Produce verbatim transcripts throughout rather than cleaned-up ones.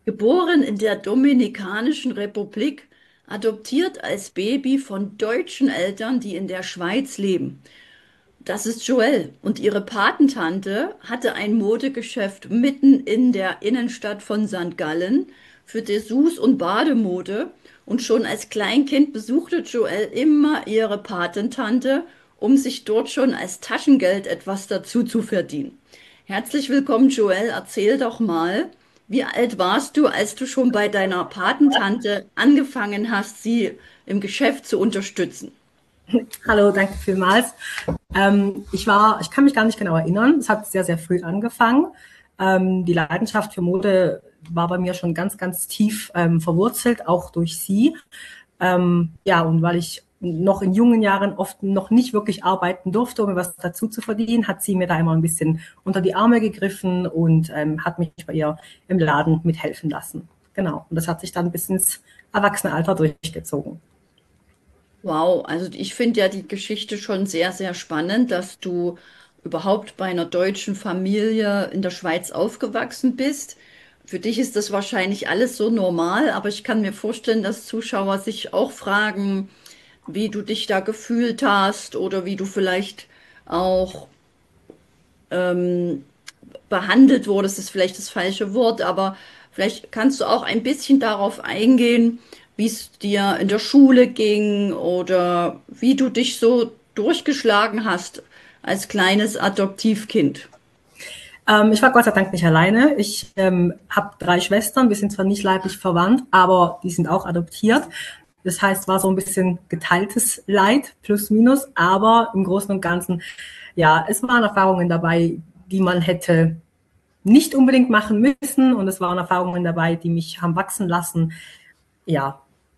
Geboren in der Dominikanischen Republik, adoptiert als Baby von deutschen Eltern, die in der Schweiz leben. Das ist Joelle. Und ihre Patentante hatte ein Modegeschäft mitten in der Innenstadt von Sankt Gallen für Dessous und Bademode. Und schon als Kleinkind besuchte Joelle immer ihre Patentante, um sich dort schon als Taschengeld etwas dazu zu verdienen. Herzlich willkommen, Joelle. Erzähl doch mal, wie alt warst du, als du schon bei deiner Patentante angefangen hast, sie im Geschäft zu unterstützen? Hallo, danke vielmals. Ähm, ich war, ich kann mich gar nicht genau erinnern. Es hat sehr, sehr früh angefangen. Ähm, die Leidenschaft für Mode war bei mir schon ganz, ganz tief ähm, verwurzelt, auch durch sie. Ähm, ja, und weil ich noch in jungen Jahren oft noch nicht wirklich arbeiten durfte, um mir was dazu zu verdienen, hat sie mir da immer ein bisschen unter die Arme gegriffen und ähm, hat mich bei ihr im Laden mithelfen lassen. Genau. Und das hat sich dann bis ins Erwachsenenalter durchgezogen. Wow, also ich finde ja die Geschichte schon sehr, sehr spannend, dass du überhaupt bei einer deutschen Familie in der Schweiz aufgewachsen bist. Für dich ist das wahrscheinlich alles so normal, aber ich kann mir vorstellen, dass Zuschauer sich auch fragen, wie du dich da gefühlt hast oder wie du vielleicht auch ähm, behandelt wurdest, ist vielleicht das falsche Wort, aber vielleicht kannst du auch ein bisschen darauf eingehen, wie es dir in der Schule ging oder wie du dich so durchgeschlagen hast als kleines Adoptivkind. Ähm, ich war Gott sei Dank nicht alleine. Ich ähm, habe drei Schwestern, wir sind zwar nicht leiblich verwandt, aber die sind auch adoptiert. Das heißt, war so ein bisschen geteiltes Leid, plus minus, aber im Großen und Ganzen, ja, es waren Erfahrungen dabei, die man hätte nicht unbedingt machen müssen, und es waren Erfahrungen dabei, die mich haben wachsen lassen. Ja,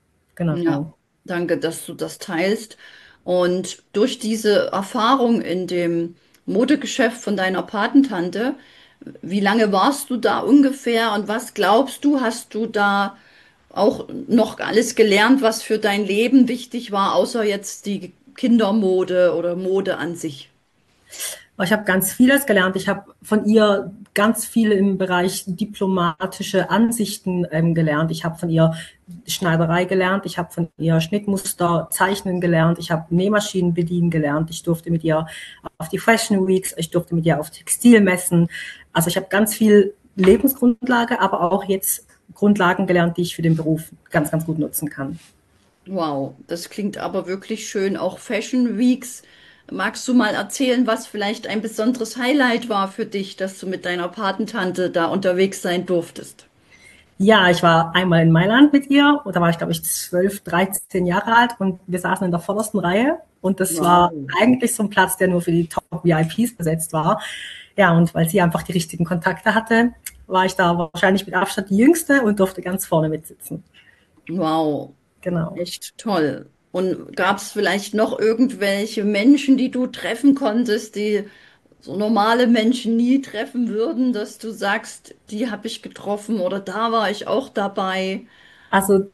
Ja, genau. danke, dass du das teilst. Und durch diese Erfahrung in dem Modegeschäft von deiner Patentante, wie lange warst du da ungefähr und was glaubst du, hast du da auch noch alles gelernt, was für dein Leben wichtig war, außer jetzt die Kindermode oder Mode an sich? Aber ich habe ganz vieles gelernt. Ich habe von ihr ganz viel im Bereich diplomatische Ansichten ähm, gelernt. Ich habe von ihr Schneiderei gelernt. Ich habe von ihr Schnittmuster zeichnen gelernt. Ich habe Nähmaschinen bedienen gelernt. Ich durfte mit ihr auf die Fashion Weeks. Ich durfte mit ihr auf Textilmessen. Also ich habe ganz viel Lebensgrundlage, aber auch jetzt Grundlagen gelernt, die ich für den Beruf ganz, ganz gut nutzen kann. Wow, das klingt aber wirklich schön. Auch Fashion Weeks. Magst du mal erzählen, was vielleicht ein besonderes Highlight war für dich, dass du mit deiner Patentante da unterwegs sein durftest? Ja, ich war einmal in Mailand mit ihr, und da war ich, glaube ich, zwölf, dreizehn Jahre alt, und wir saßen in der vordersten Reihe, und das war Wow. eigentlich so ein Platz, der nur für die Top-V I Ps besetzt war. Ja, und weil sie einfach die richtigen Kontakte hatte, war ich da wahrscheinlich mit Abstand die Jüngste und durfte ganz vorne mitsitzen. Wow, Genau. echt toll. Und gab es vielleicht noch irgendwelche Menschen, die du treffen konntest, die so normale Menschen nie treffen würden, dass du sagst, die habe ich getroffen oder da war ich auch dabei? Also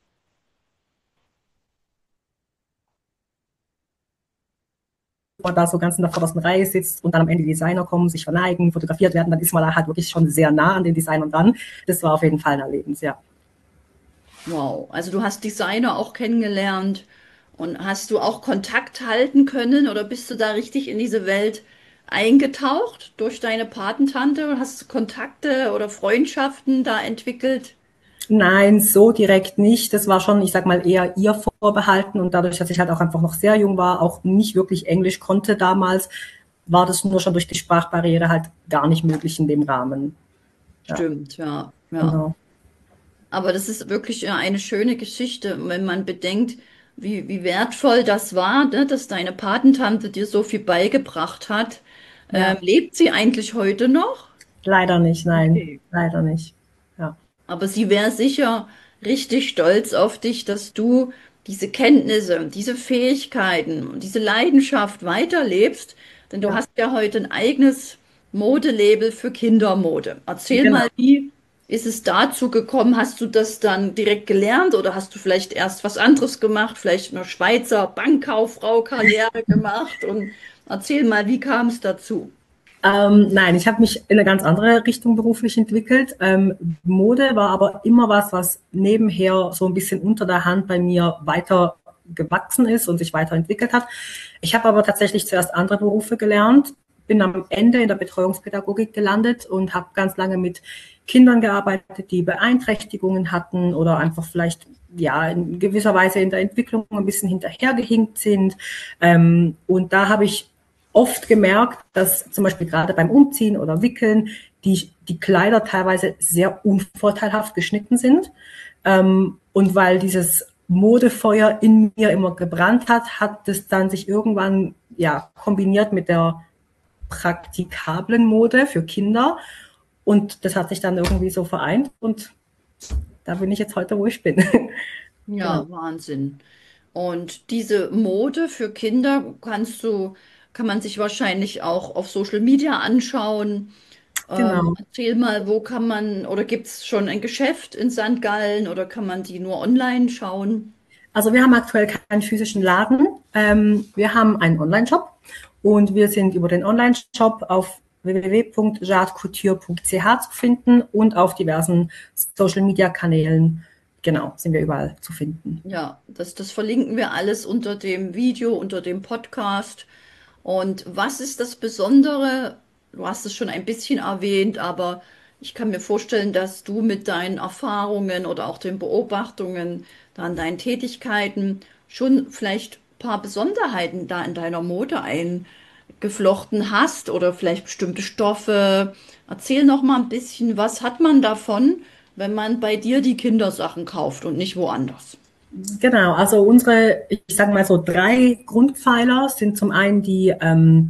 man da so ganz in der vordersten Reihe sitzt und dann am Ende die Designer kommen, sich verneigen, fotografiert werden, dann ist man da halt wirklich schon sehr nah an den Designern dran. Das war auf jeden Fall ein Erlebnis, ja. Wow, also du hast Designer auch kennengelernt und hast du auch Kontakt halten können oder bist du da richtig in diese Welt eingetaucht durch deine Patentante und hast Kontakte oder Freundschaften da entwickelt? Nein, so direkt nicht. Das war schon, ich sag mal, eher ihr vorbehalten, und dadurch, dass ich halt auch einfach noch sehr jung war, auch nicht wirklich Englisch konnte damals, war das nur schon durch die Sprachbarriere halt gar nicht möglich in dem Rahmen. Ja, Stimmt, ja, ja. genau. Aber das ist wirklich äh, eine schöne Geschichte, wenn man bedenkt, wie, wie wertvoll das war, ne, dass deine Patentante dir so viel beigebracht hat. Ähm, Ja, lebt sie eigentlich heute noch? leider nicht, nein, Okay. leider nicht. Ja, Aber sie wäre sicher richtig stolz auf dich, dass du diese Kenntnisse, diese Fähigkeiten und diese Leidenschaft weiterlebst, denn du ja, hast ja heute ein eigenes Modelabel für Kindermode. Erzähl genau. mal, wie ist es dazu gekommen? Hast du das dann direkt gelernt oder hast du vielleicht erst was anderes gemacht, vielleicht eine Schweizer Bankkauffrau Karriere gemacht? Und erzähl mal, wie kam es dazu? Ähm, nein, ich habe mich in eine ganz andere Richtung beruflich entwickelt. Ähm, Mode war aber immer was, was nebenher so ein bisschen unter der Hand bei mir weiter gewachsen ist und sich weiterentwickelt hat. Ich habe aber tatsächlich zuerst andere Berufe gelernt, bin am Ende in der Betreuungspädagogik gelandet und habe ganz lange mit Kindern gearbeitet, die Beeinträchtigungen hatten oder einfach vielleicht ja in gewisser Weise in der Entwicklung ein bisschen hinterhergehinkt sind. Ähm, und da habe ich oft gemerkt, dass zum Beispiel gerade beim Umziehen oder Wickeln die, die Kleider teilweise sehr unvorteilhaft geschnitten sind. Ähm, und weil dieses Modefeuer in mir immer gebrannt hat, hat es dann sich irgendwann ja kombiniert mit der praktikablen Mode für Kinder. Und das hat sich dann irgendwie so vereint und da bin ich jetzt heute, wo ich bin. Genau. Ja, Wahnsinn. Und diese Mode für Kinder kannst du, kann man sich wahrscheinlich auch auf Social Media anschauen. Ähm, Genau. erzähl mal, wo kann man, oder gibt es schon ein Geschäft in Sankt Gallen oder kann man die nur online schauen? Also wir haben aktuell keinen physischen Laden. Ähm, wir haben einen Online-Shop und wir sind über den Online-Shop auf w w w punkt jade couture punkt c h zu finden und auf diversen Social-Media-Kanälen. Genau, sind wir überall zu finden. Ja, das, das verlinken wir alles unter dem Video, unter dem Podcast. Und was ist das Besondere? Du hast es schon ein bisschen erwähnt, aber ich kann mir vorstellen, dass du mit deinen Erfahrungen oder auch den Beobachtungen, dann deinen Tätigkeiten schon vielleicht ein paar Besonderheiten da in deiner Mode eingeflochten hast oder vielleicht bestimmte Stoffe. Erzähl noch mal ein bisschen, was hat man davon, wenn man bei dir die Kindersachen kauft und nicht woanders? Genau, also unsere, ich sage mal so, drei Grundpfeiler sind zum einen die ähm,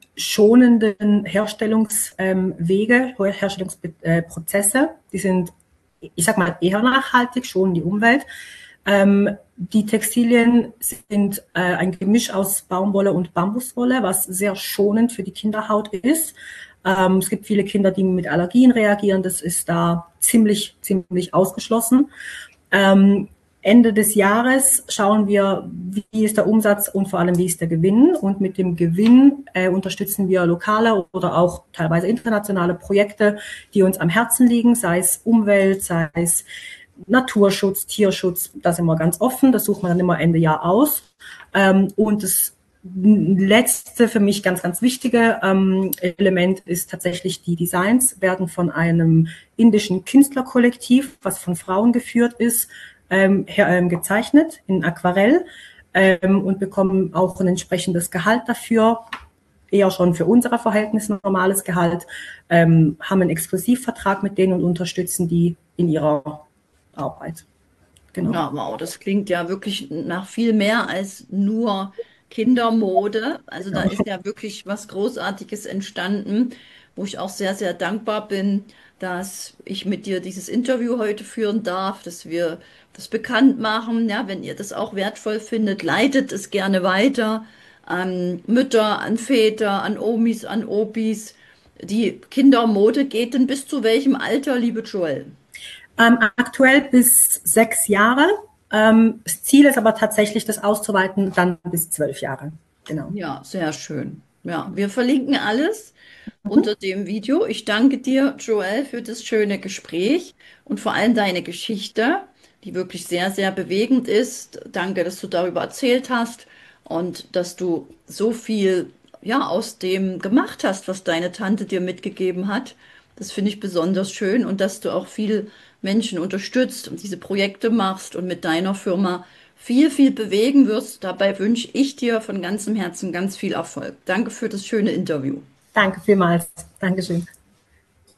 schonenden Herstellungswege, ähm, Wege, Herstellungsprozesse. Die sind, ich sage mal, eher nachhaltig, schonen die Umwelt. Ähm, die Textilien sind äh, ein Gemisch aus Baumwolle und Bambuswolle, was sehr schonend für die Kinderhaut ist. Ähm, es gibt viele Kinder, die mit Allergien reagieren. Das ist da ziemlich, ziemlich ausgeschlossen. Ähm, Ende des Jahres schauen wir, wie ist der Umsatz und vor allem, wie ist der Gewinn. Und mit dem Gewinn äh, unterstützen wir lokale oder auch teilweise internationale Projekte, die uns am Herzen liegen, sei es Umwelt, sei es Naturschutz, Tierschutz. Da sind wir ganz offen, das sucht man dann immer Ende Jahr aus. Ähm, und das letzte für mich ganz, ganz wichtige ähm, Element ist tatsächlich, die Designs werden von einem indischen Künstlerkollektiv, was von Frauen geführt ist, ähm, her, ähm, gezeichnet in Aquarell ähm, und bekommen auch ein entsprechendes Gehalt dafür, eher schon für unsere Verhältnisse normales Gehalt, ähm, haben einen Exklusivvertrag mit denen und unterstützen die in ihrer Arbeit. Genau. Ja, wow, das klingt ja wirklich nach viel mehr als nur Kindermode. Also da ist ja wirklich was Großartiges entstanden, wo ich auch sehr, sehr dankbar bin, dass ich mit dir dieses Interview heute führen darf, dass wir das bekannt machen. Ja, wenn ihr das auch wertvoll findet, leitet es gerne weiter an Mütter, an Väter, an Omis, an Opis. Die Kindermode geht denn bis zu welchem Alter, liebe Joel? Ähm, aktuell bis sechs Jahre. Ähm, das Ziel ist aber tatsächlich, das auszuweiten, dann bis zwölf Jahre. Genau. Ja, sehr schön. Ja, wir verlinken alles unter dem Video. Ich danke dir, Joel, für das schöne Gespräch und vor allem deine Geschichte, die wirklich sehr, sehr bewegend ist. Danke, dass du darüber erzählt hast und dass du so viel, ja, aus dem gemacht hast, was deine Tante dir mitgegeben hat. Das finde ich besonders schön und dass du auch viel Menschen unterstützt und diese Projekte machst und mit deiner Firma viel, viel bewegen wirst. Dabei wünsche ich dir von ganzem Herzen ganz viel Erfolg. Danke für das schöne Interview. Danke vielmals. Dankeschön.